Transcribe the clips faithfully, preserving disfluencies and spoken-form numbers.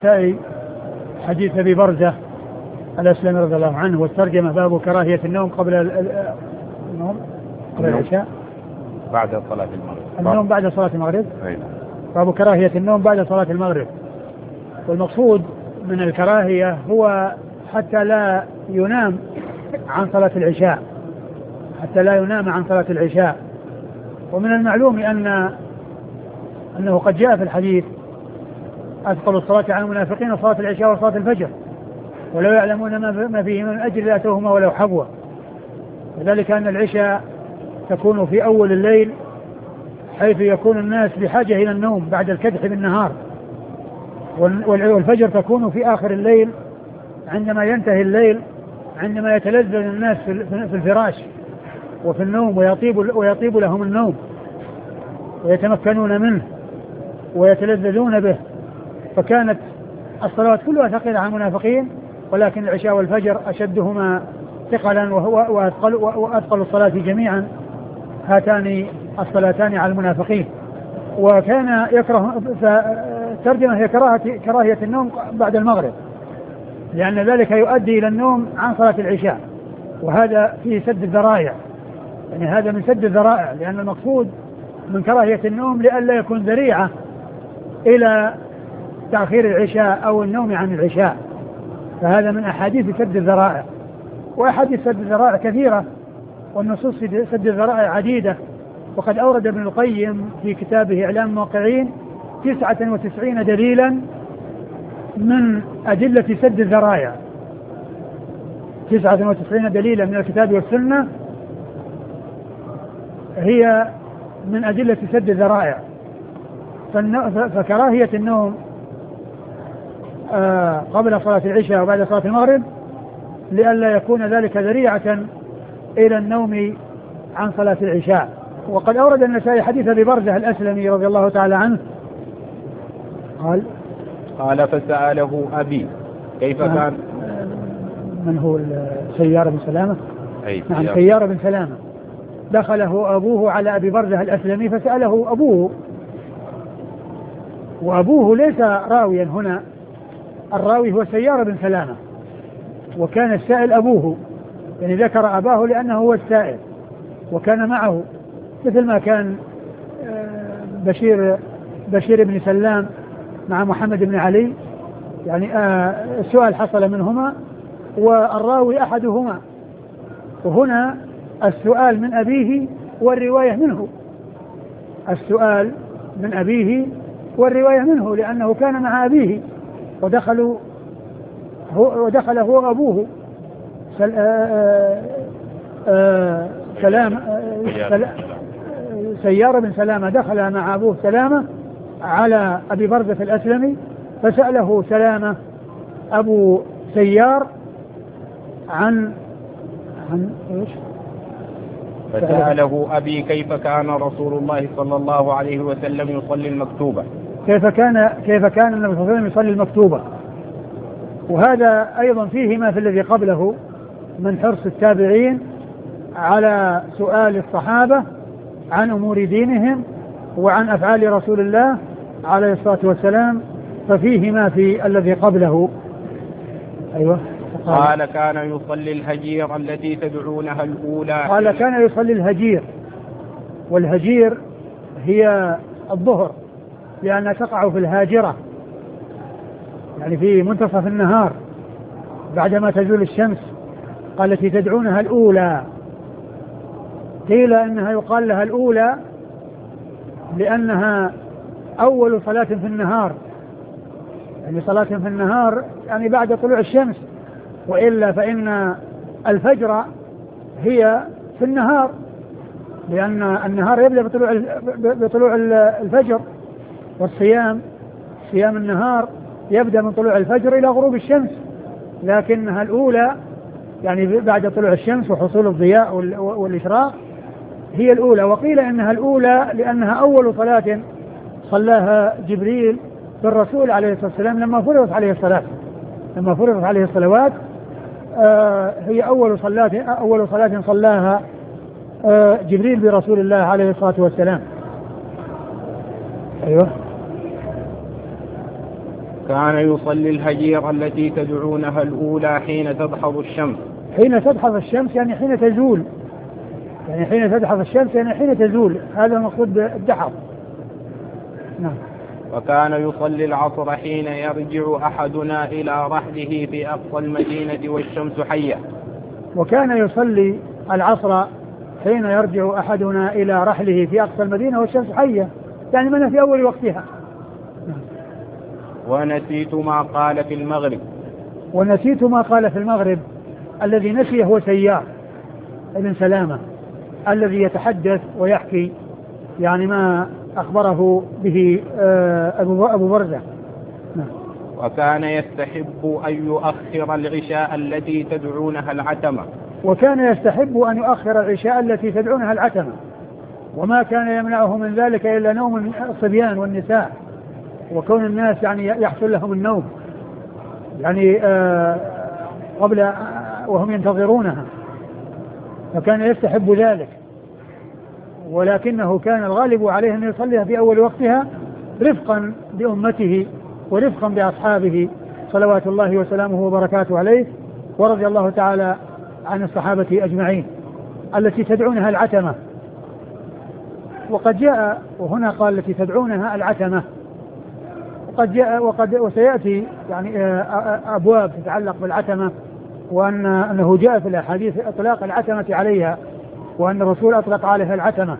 تأي حديث أبي برزة الأسلمي رضي الله عنه، والترجمة باب كراهية النوم قبل النوم قبل العشاء بعد صلاة المغرب. النوم بعد صلاة المغرب. أي. باب كراهية النوم بعد صلاة المغرب. والمقصود من الكراهية هو حتى لا ينام عن صلاة العشاء، حتى لا ينام عن صلاة العشاء. ومن المعلوم أن أنه قد جاء في الحديث أثقل الصلاة على المنافقين صلاة العشاء وصلاة الفجر، ولو يعلمون ما فيه من أجل لأتوهما ولو حبوا. وذلك أن العشاء تكون في أول الليل، حيث يكون الناس بحاجة إلى النوم بعد الكدح بالنهار، والفجر تكون في آخر الليل عندما ينتهي الليل، عندما يتلذذ الناس في الفراش وفي النوم ويطيب, ويطيب لهم النوم ويتمكنون منه ويتلذذون به. فكانت الصلوات كلها ثقيلة على المنافقين، ولكن العشاء والفجر أشدهما ثقلا وهو وأثقل, وأثقل الصلاة جميعا هاتان الصلاتان على المنافقين. وكان يكره، فالترجمة هي كراهة, كراهية النوم بعد المغرب، لأن ذلك يؤدي إلى النوم عن صلاة العشاء، وهذا فيه سد الذرائع، يعني هذا من سد الذرائع، لأن المقصود من كراهية النوم لئلا يكون ذريعة إلى تأخير العشاء أو النوم عن العشاء. فهذا من أحاديث سد الذرائع، وأحاديث سد الذرائع كثيرة، والنصوص في سد الذرائع عديدة. وقد أورد ابن القيم في كتابه إعلام الموقعين تسعة وتسعين دليلا من أدلة سد الذرائع، تسعة وتسعين دليلا من الكتاب والسنة هي من أدلة سد الذرائع. فكراهية النوم آه قبل صلاة العشاء وبعد صلاة المغرب لئلا يكون ذلك ذريعة إلى النوم عن صلاة العشاء. وقد أورد النسائي حديث أبي برزة الأسلمي رضي الله تعالى عنه قال قال فسأله أبي كيف نعم كان. من هو سيار بن سلامة؟ أي نعم سيار بن سلامة. دخله أبوه على أبي برزة الأسلمي فسأله أبوه، وأبوه ليس راويا هنا، الراوي هو سيار بن سلامة، وكان السائل أبوه، يعني ذكر أباه لأنه هو السائل، وكان معه مثل ما كان بشير بشير بن سلام مع محمد بن علي، يعني السؤال حصل منهما والراوي أحدهما، وهنا السؤال من أبيه والرواية منه، السؤال من أبيه والرواية منه، لأنه كان مع أبيه ودخلوا هو ودخل هو أبوه سل آآ آآ سلام سل سيار بن سلامة دخل مع أبوه سلامة على أبي برزة الأسلمي فسأله سلامة أبو سيار عن عن إيش؟ فسأله أبي كيف كان رسول الله صلى الله عليه وسلم يصلي المكتوبة، كيف كان كيف كان النبي صلى الله عليه وسلم يصلي المكتوبة. وهذا أيضا فيه ما في الذي قبله من حرص التابعين على سؤال الصحابة عن أمور دينهم وعن أفعال رسول الله عليه الصلاة والسلام، ففيه ما في الذي قبله. أيوة. قال كان يصلي الهجير التي تدعونها الأولى. قال كان يصلي الهجير، والهجير هي الظهر لأنها تقع في الهاجرة، يعني في منتصف النهار بعدما تزول الشمس. قال التي تدعونها الأولى، قيل إنها يقال لها الأولى لأنها أول صلاة في النهار، يعني صلاة في النهار يعني بعد طلوع الشمس، وإلا فإن الفجر هي في النهار، لأن النهار يبدأ بطلوع بطلوع الفجر، والصيام صيام النهار يبدأ من طلوع الفجر إلى غروب الشمس، لكنها الأولى يعني بعد طلوع الشمس وحصول الضياء والإشراق هي الأولى. وقيل إنها الأولى لأنها أول صلاة صلاها جبريل بالرسول عليه الصلاة والسلام لما فرضت عليه الصلاة لما فرضت عليه الصلوات آه هي أول صلاة أول صلاة صلاها آه جبريل برسول الله عليه الصلاة والسلام. أيوه. وكان يصلي الهجير التي تدعونها الأولى حين تدحض الشمس. حين تدحض الشمس يعني حين تزول، يعني حين تدحض الشمس يعني حين تزول، هذا المقصود بالدحض. نعم. وكان يصلي العصر حين يرجع أحدنا إلى رحله في أقصى المدينة والشمس حية. وكان يصلي العصر حين يرجع أحدنا إلى رحله في أقصى المدينة والشمس حية، يعني من في أول وقتها. ونسيت ما قال في المغرب. ونسيت ما قال في المغرب، الذي نسيه هو سيار ابن سلامة الذي يتحدث ويحكي يعني ما أخبره به أبو برزة. وكان يستحب أن يؤخر العشاء التي تدعونها العتمة. وكان يستحب أن يؤخر العشاء التي تدعونها العتمة، وما كان يمنعه من ذلك إلا نوم الصبيان والنساء، وكون الناس يعني يحصل لهم النوم يعني قبل وهم ينتظرونها، فكان يستحب ذلك. ولكنه كان الغالب عليه أن يصليها في أول وقتها رفقا بأمته ورفقا بأصحابه صلوات الله وسلامه وبركاته عليه، ورضي الله تعالى عن الصحابة أجمعين التي تدعونها العتمة. وقد جاء وهنا قال التي تدعونها العتمة، وقد جاء وقد وسيأتي يعني أبواب تتعلق بالعتمة، وأن أنه جاء في الأحاديث إطلاق العتمة عليها، وأن الرسول أطلق عليها العتمة.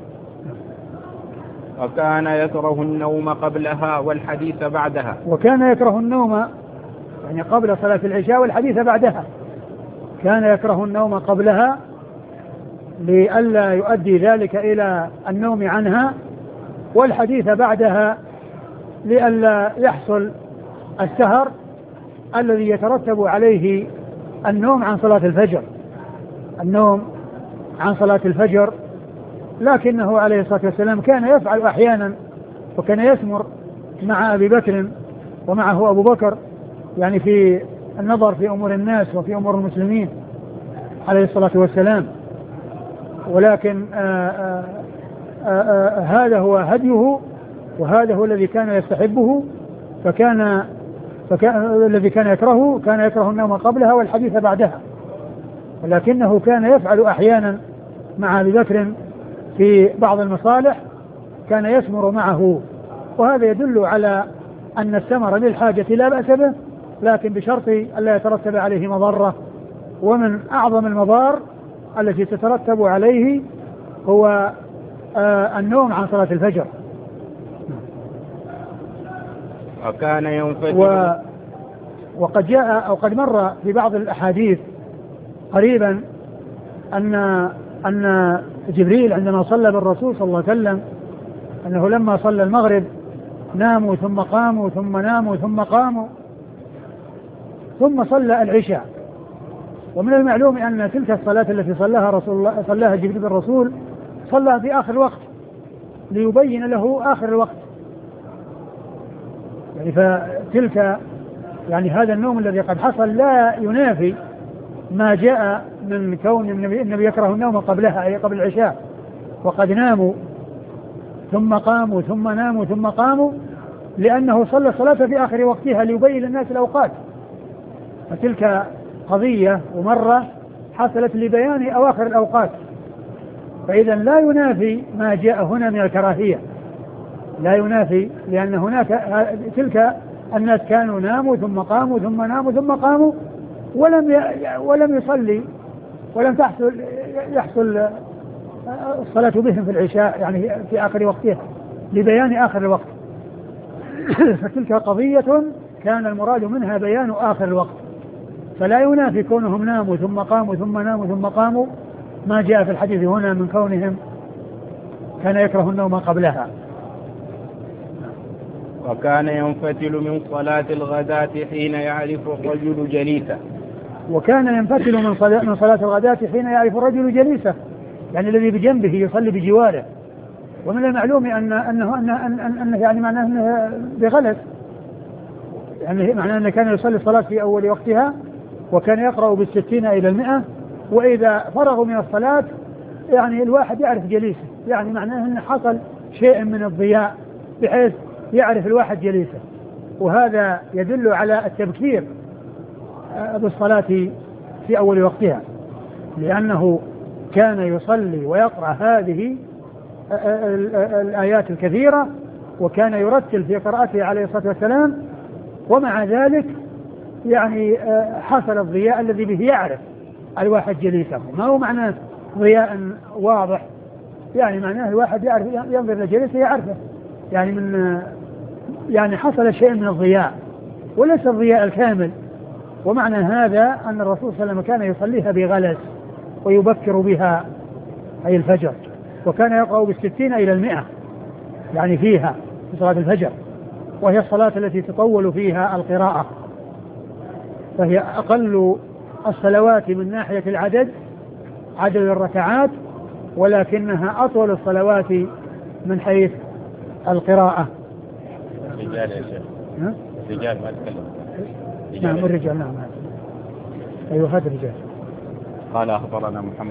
وكان يكره النوم قبلها والحديث بعدها. وكان يكره النوم يعني قبل صلاة العشاء والحديث بعدها، كان يكره النوم قبلها لئلا يؤدي ذلك إلى النوم عنها، والحديث بعدها لئلا يحصل السهر الذي يترتب عليه النوم عن صلاة الفجر النوم عن صلاة الفجر. لكنه عليه الصلاة والسلام كان يفعل أحيانا، وكان يثمر مع أبي بكر ومعه أبو بكر يعني في النظر في أمور الناس وفي أمور المسلمين عليه الصلاة والسلام. ولكن آآ آآ آآ هذا هو هديه، وهذا هو الذي كان يستحبه، فكان, فكان الذي كان يكرهه كان يكره النوم قبلها والحديث بعدها، ولكنه كان يفعل أحيانا مع أبي بكر في بعض المصالح كان يثمر معه، وهذا يدل على أن الثمر للحاجة لا بأس به، لكن بشرط ألا يترتب عليه مضرة. ومن أعظم المضار التي تترتب عليه هو آه النوم عن صلاة الفجر. وكان ينفتح و وقد جاء أو قد مر في بعض الأحاديث قريبا أن أن جبريل عندما صلى بالرسول صلى الله عليه وسلم أنه لما صلى المغرب ناموا ثم قاموا ثم ناموا ثم قاموا ثم صلى العشاء. ومن المعلوم أن تلك الصلاة التي صلاها رسول الله صلاها جبريل بالرسول صلى في آخر الوقت ليبين له آخر الوقت، يعني فتلك يعني هذا النوم الذي قد حصل لا ينافي ما جاء من كون النبي, النبي يكره النوم قبلها أي قبل العشاء، وقد ناموا ثم قاموا ثم ناموا ثم قاموا لأنه صلى الصلاة في آخر وقتها ليبين للناس الأوقات. فتلك قضية ومرة حصلت لبيان أواخر الأوقات، فإذا لا ينافي ما جاء هنا من الكراهية، لا ينافي، لأن هناك تلك الناس كانوا ناموا ثم قاموا ثم ناموا ثم قاموا ولم ولم يصلي ولم تحصل يحصل الصلاة بهم في العشاء يعني في آخر وقتها لبيان آخر الوقت. فتلك قضية كان المراد منها بيان آخر الوقت، فلا ينافي كونهم ناموا ثم قاموا ثم ناموا ثم قاموا ما جاء في الحديث هنا من كونهم كان يكره النوم قبلها. وكان ينفتل من صلاة الغداة حين يعرف الرجل جليسه. وكان ينفتل من صلاة, من صلاة الغداة حين يعرف الرجل جليسه، يعني الذي بجنبه يصلي بجواره. ومن المعلوم أن أنه أن أن أن يعني معناه أنه بغلس، يعني معناه أنه كان يصلي الصلاة في أول وقتها وكان يقرأ بالستين إلى المئة، وإذا فرغوا من الصلاة يعني الواحد يعرف جليسه، يعني معناه أن حصل شيء من الضياء بحيث يعرف الواحد جليسه. وهذا يدل على التبكير بالصلاة في أول وقتها، لأنه كان يصلي ويقرأ هذه الآيات الكثيرة، وكان يرتل في قراءته عليه الصلاة والسلام، ومع ذلك يعني حصل الضياء الذي به يعرف الواحد جليسه. ما هو معناه ضياء واضح، يعني معناه الواحد يعرف ينظر لجليسه يعرفه، يعني من يعني حصل شيء من الضياء وليس الضياء الكامل. ومعنى هذا أن الرسول صلى الله عليه وسلم كان يصليها بغلس ويبكر بها أي الفجر، وكان يقرأ بالستين إلى المئة يعني فيها في صلاة الفجر، وهي الصلاة التي تطول فيها القراءة، فهي أقل الصلوات من ناحية العدد عدد الركعات، ولكنها أطول الصلوات من حيث القراءة. الرجال يا شيخ، الرجال ما تكلم. نعم الرجال، نعم. أيوة هذا الرجال. قال أخبرنا محمد